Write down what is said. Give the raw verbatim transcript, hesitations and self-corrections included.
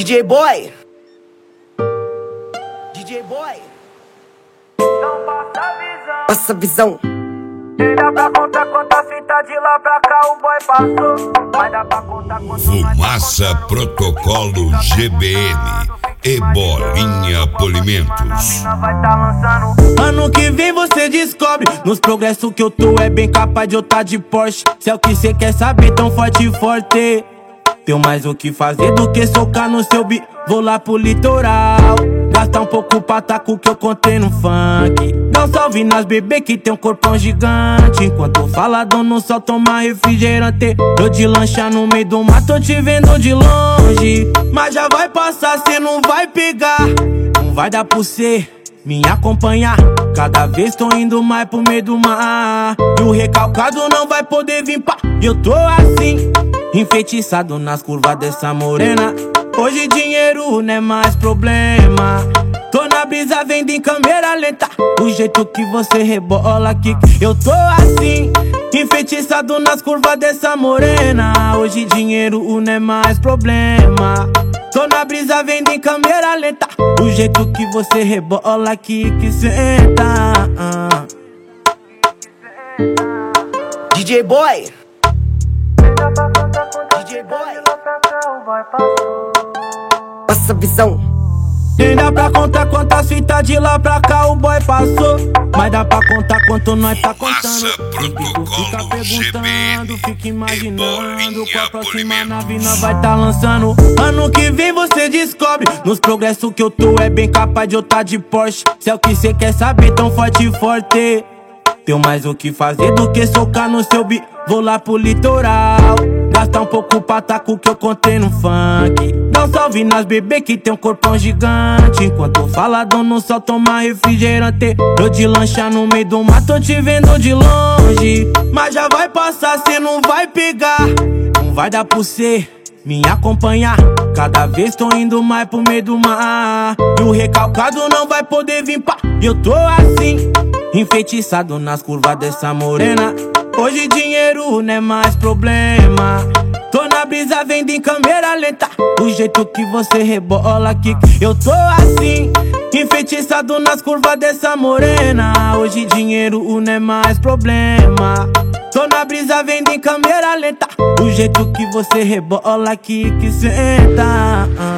D J Boy, D J Boy, Não passa a visão. passa a visão. Nem dá pra contar quantas fitas de lá pra cá o boy passou. Mas dá pra contar quanto Fumaça Protocolo G B N e Bolinha Polimentos. vai tá lançando. Ano que vem você descobre. Nos progressos que eu tô é bem capaz de eu tá de Porsche. Se é o que cê quer saber, tão forte e forte. Tenho mais o que fazer do que socar no seu beat. Vou lá pro litoral, gastar um pouco pra tá com o que eu contei no funk. Dá um salve nas bebê que tem um corpão gigante. Enquanto falador no sol toma refrigerante. Tô de lancha no meio do mato, tô te vendo de longe. Mas já vai passar, cê não vai pegar. Não vai dar pra cê me acompanhar. Cada vez tô indo mais pro meio do mar. E o recalcado não vai poder vir pá. Eu tô assim, enfeitiçado nas curvas dessa morena. Hoje dinheiro não é mais problema. Tô na brisa vendo em câmera lenta. O jeito que você rebola aqui. Eu tô assim, enfeitiçado nas curvas dessa morena. Hoje dinheiro não é mais problema. Tô na brisa vendo em câmera lenta. O jeito que você rebola aqui que senta. D J Boy, Nem dá pra contar quantas D J fitas Boy, de lá pra cá o boy passou. passa a visão. Nem dá pra contar quantas fitas de lá pra cá o boy passou. Mas dá pra contar quanto nós tá Fumaça contando. Protocolo G B N fica e imaginando. Com a Bolinha próxima nave nós Polimentos. vai tá lançando. Ano que vem você descobre. Nos progressos que eu tô é bem capaz de eu tá de Porsche. Se é o que cê quer saber, tão forte e forte. Tenho mais o que fazer do que socar no seu beat. Vou lá pro litoral, gastar um pouco pra tá com o que eu contei no funk. Dá um salve nas bebê que tem um corpão gigante. Enquanto falador no sol toma refrigerante. Tô de lancha no meio do mato, tô te vendo de longe. Mas já vai passar, cê não vai pegar. Não vai dar pra cê me acompanhar. Cada vez tô indo mais pro meio do mar. E o recalcado não vai poder vir pá. Eu tô assim, enfeitiçado nas curvas dessa morena. Hoje dinheiro não é mais problema. Tô na brisa vendo em câmera lenta. O jeito que você rebola aqui. Eu tô assim, enfeitiçado nas curvas dessa morena. Hoje dinheiro não é mais problema. Tô na brisa vendo em câmera lenta. O jeito que você rebola aqui que senta.